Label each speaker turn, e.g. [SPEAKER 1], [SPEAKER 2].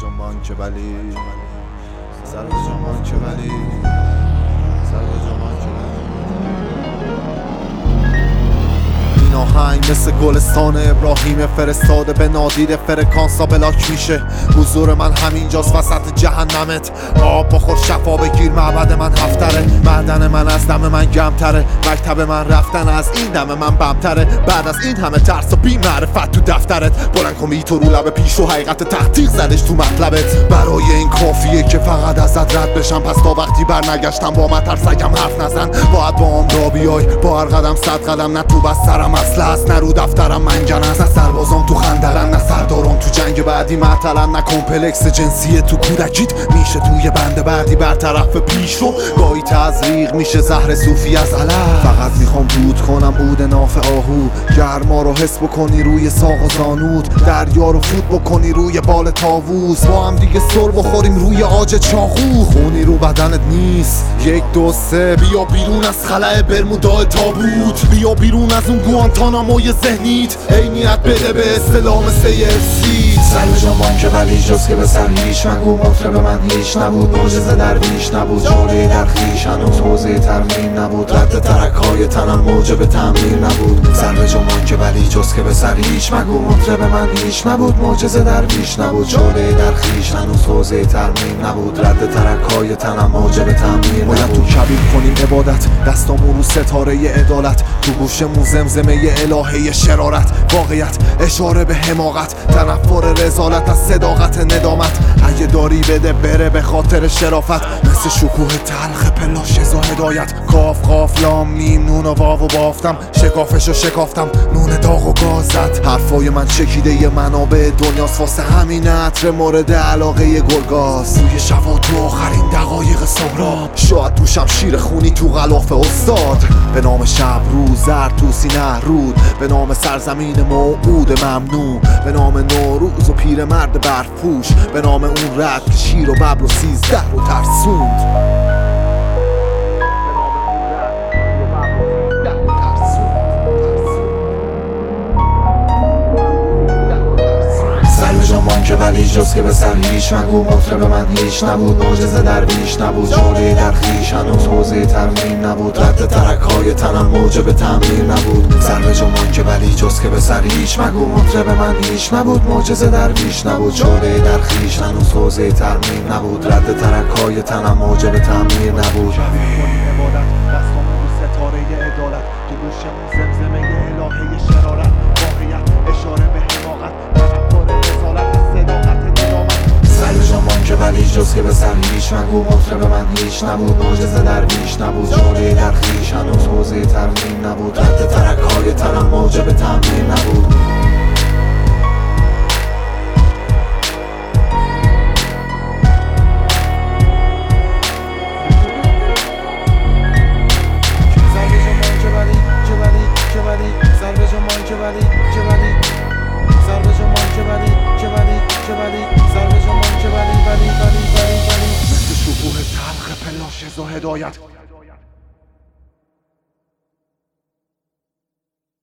[SPEAKER 1] جنبان که ولی سر جنبان که ولی سر جنبان که ولی این آهنگ مثل گلستان ابراهیم فرستاده به نادید فرکانسا بلاک میشه. حضور من همینجاست وسط جهنمت. آب بخور شفا بگیر معبد من هفتره. معدن من از دم من گمتره. مکتب من رفتن از این دم من بمتره. بعد از این همه ترس و بی معرفت تو دفترت بلند کن تو رو لب پیش و حقیقت تحقیق زدش تو مطلبت. برای این کافیه که فقط ازت رد بشم. پس تا وقتی بر نگشتم با مترسگم حرف نزن. باید با هم را بیای با هر قدم 100 قدم. نه تو بسترم اصله است نه رو دفترم منگن است. نه سربازام تو خندرن نه سردارم تو جنگ بعدی معطلن. نه کمپلکس جنسی تو کودکیت میشه توی بند بعدی برطرف پیش رو. گاهی تزریق میشه زهر صوفی از علف. فقط میخوام دود کنم عود ناف آهو. گرما رو حس بکنی روی ساق و زانود. دریا رو فوت بکنی روی بال طاووس. با هم دیگه سر بخوریم روی عاج چاقو. خونی رو بدنت نیست 1 2 3 بیا بیرون از خلأ برمودا تابوت. بیا بیرون از اون گوانتاناموی ذهنیت. عینیت بده به اصطلاح CFC.
[SPEAKER 2] سر جنبان که ولی جز که به سر هیچ مگو. مطرب من هیچ نبود معجزه درویش نبود. جوله در خویش هنوز حوزه ترمیم نبود. رد ترک‌های تنم موجب تعمیر نبود. سر جنبان که ولی جز که به سر هیچ مگو. مطرب من هیچ نبود معجزه درویش نبود. جوله در خویش هنوز حوزه ترمیم نبود. رد ترک‌های تنم موجب تعمیر نبود.
[SPEAKER 1] باید تو کبیر کنیم عبادت. دستامون رو ستاره عدالت. تو گوشمون زمزمه الهه شرارت. واقعیت اشاره به حماقت. تنفر رسالت از صداقت ندامت. اگه داری بده بره به خاطر شرافت. مثل شکوه تلخ پلاشز و هدایت. کاف قاف لام میم نون و واو و بافتم. شکافشو شکافتم نون داغ و گازت. حرفای من چکیده منابع دنیاست. واسه همین عطر مورد علاقه گلگاز. روی شوا تو آخرین دقایق سهراب. شاید تو شمشیر خونی تو غلاف استاد. به نام شب روز زرتوسی نهرود. به نام سرزمین موعود ممنوع. به نام نوروز و پیرمرد برفپوش. به نام اون رد که شیر و ببر و 13 رو ترسوند.
[SPEAKER 2] جنبان که ولی جز که به سر هیچ مگو. مطرب من هیچ نبود معجزه درویش نبود. جوله در خویش هنوز حوزه ترمیم نبود. رد ترک‌های تنم موجب تعمیر نبود. سر جنبان که ولی جز که به سر هیچ مگو. مطرب من هیچ نبود معجزه درویش نبود. جوله در خویش هنوز حوزه ترمیم نبود. رد ترک‌های تنم موجب تعمیر نبود.
[SPEAKER 1] دستامون رو ستاره عدالت. تو گوشمون زمزمه الهه شرارت. واقعیت اشاره به حماقت.
[SPEAKER 2] سر جنبان که ولی جز که به سر هیچ مگو. مطرب من هیچ نبود معجزه درویش نبود. جوله در خویش هنوز حوزه ترمیم نبود. رد ترک‌های تنم موجب تعمیر نبود.
[SPEAKER 1] مثل شکوه تلخ پلاشز و هدایت.